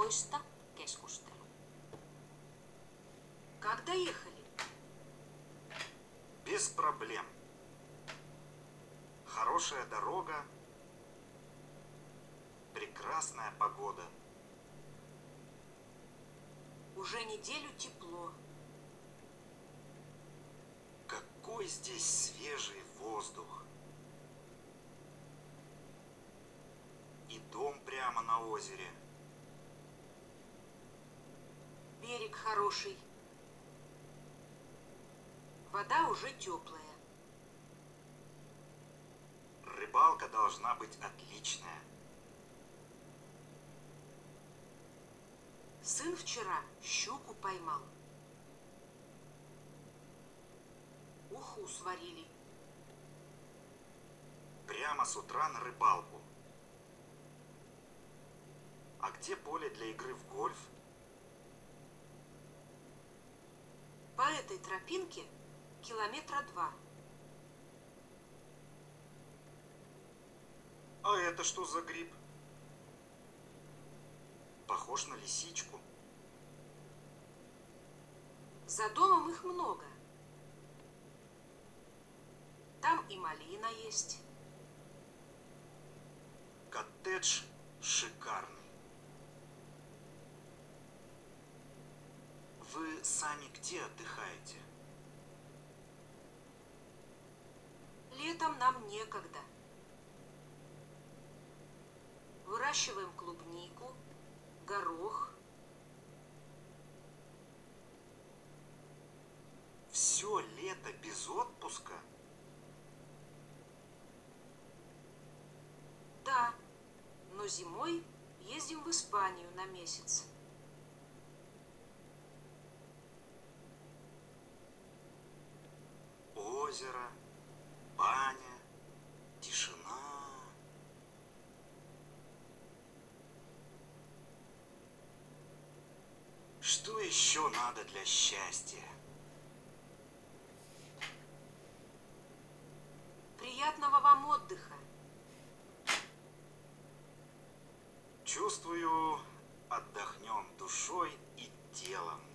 arvoista keskustelu. Как доехали? Без проблем. Хорошая дорога, прекрасная погода. Уже неделю тепло. Какой здесь свежий воздух. И дом прямо на озере. Берег хороший. Вода уже теплая. Рыбалка должна быть отличная. Сын вчера щуку поймал. Уху сварили. Прямо с утра на рыбалку. А где поле для игры в гольф? По этой тропинке 2 километра. А это что за гриб? Похож на лисичку. За домом их много. Там и малина есть. Коттедж шикарный. Вы сами где отдыхаете? Летом нам некогда. Выращиваем клубнику, горох. Все лето без отпуска? Да, но зимой ездим в Испанию на месяц. Озеро, баня, тишина. Что еще надо для счастья? Приятного вам отдыха. Чувствую, отдохнем душой и телом.